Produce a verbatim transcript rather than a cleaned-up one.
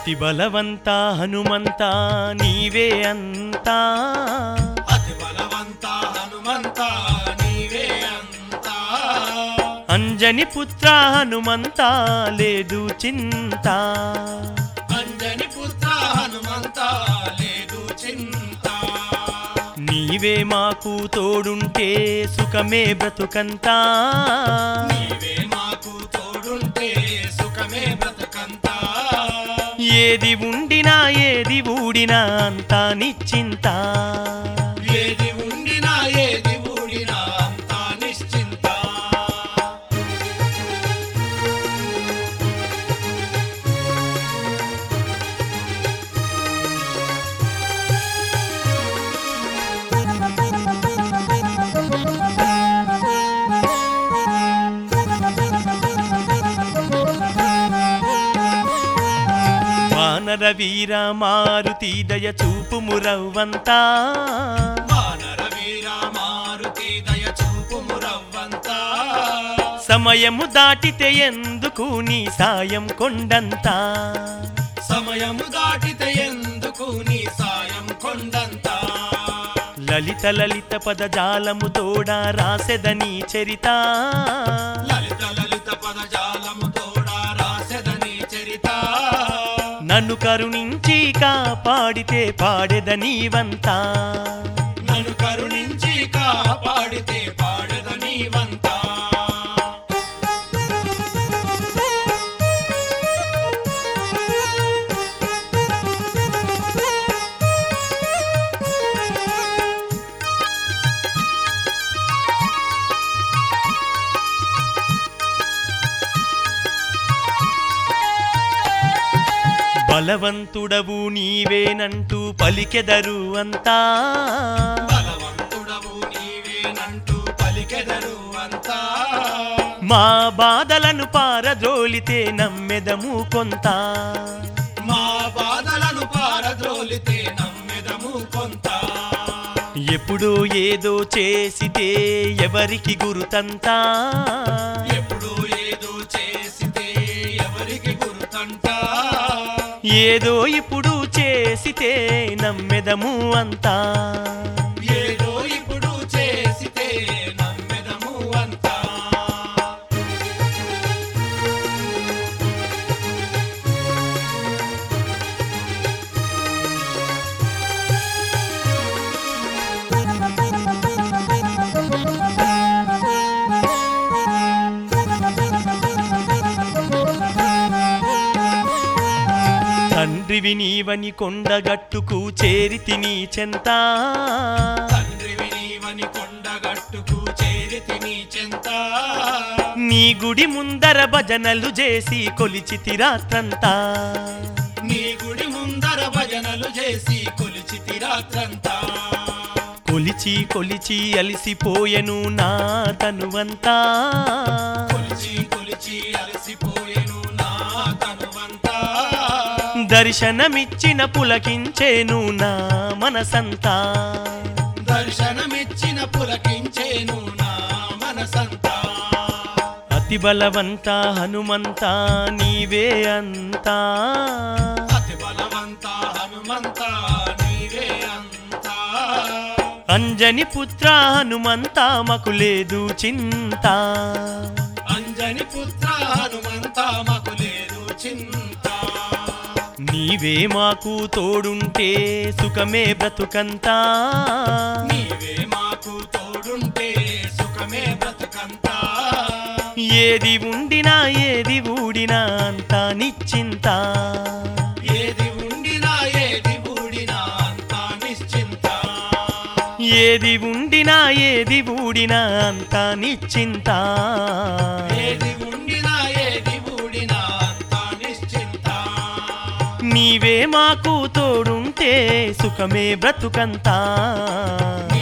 అతి బలవంత హనుమంత నీవే అంతా అతి బలవంత హనుమంత నీవే అంతా అంజని పుత్ర హనుమంత లేదు చింత అంజని పుత్ర హనుమంత లేదు చింత నీవే మాకు తోడుంటే సుఖమే బ్రతుకంతా నీవే మాకు తోడుంటే సుఖమే బ్రతుకంతా ఏది ఉండినా ఏది ఊడినా అంతా నిశ్చింత ఏది ఉండినా ఏది ఊడినా అంతా నిశ్చింత వానర వీర మారుతి దయ చూపుము రవ్వంతా వానర వీర మారుతి దయ చూపుము రవ్వంతా సమయము దాటితే ఎందుకు నీ సాయం కొండంతా సమయము దాటితే ఎందుకు నీ సాయం కొండంతా లలిత లలిత పదజాలము తోడా రాసెదని చరిత లలిత లలిత పదజాలము తోడా రాసెదని చరిత నన్ను కరుణించి కాపాడితే పాడెదనీవంతా నన్ను కరుణించి కాపాడితే పాడెదనీవంతా బలవంతుడవు నీవేనంటూ పలికెదరు అంతా బలవంతుడవు నీవేనంటూ పలికెదరు అంతా మా బాధలను పారద్రోలితే నమ్మెదము కొంత మా బాధలను పారద్రోలితే నమ్మెదము కొంత ఎప్పుడో ఏదో చేసితే ఎవరికి గురుతంతా ఎప్పుడు ఏదో చేసితే ఎవరికి గుర్తంట ఏదో ఇప్పుడు చేసితే నమ్మెదము అంతా ఏదో ఇప్పుడు చేసితే నమ్మెదము అంతా తండ్రివి నీవని కొండగట్టుకు చేరితి నీ చెంత తండ్రివి నీవని కొండగట్టుకు చేరితి నీ చెంత నీ గుడి ముందర భజనలు చేసి కొలిచితి రాత్రంతా నీ గుడి ముందర భజనలు చేసి కొలిచితి రాత్రంతా కొలిచి కొలిచి అలిసిపోయెను నా తనువంతా కొలిచి కొలిచి అలసిపోయెను నా తనువంతా దర్శనమిచ్చిన పులకించేను నా మనసంతా దర్శనమిచ్చిన పులకించేను నా మనసంతా అతి బలవంత హనుమంత నీవే అంతా అతి బలవంత హనుమంత నీవే అంతా అంజని పుత్ర హనుమంత మకు లేదు చింత అంజని పుత్ర హనుమంత మాకు లేదు చింత నీవే మాకు తోడుంటే సుఖమే బ్రతుకంతా నీవే మాకు తోడుంటే సుఖమే బ్రతుకంతా ఏది ఉండినా ఏది ఊడినా అంతా నిశ్చింత ఏది ఉండినా ఏది ఊడినా అంతా నిశ్చింత ఏది ఉండినా ఏది ఊడినా అంతా నిశ్చింత ఏది ఉండినా ఏది ఊడినా అంతా నిశ్చింత నీవే మాకు తోడుంటే సుఖమే బ్రతుకంతా నీ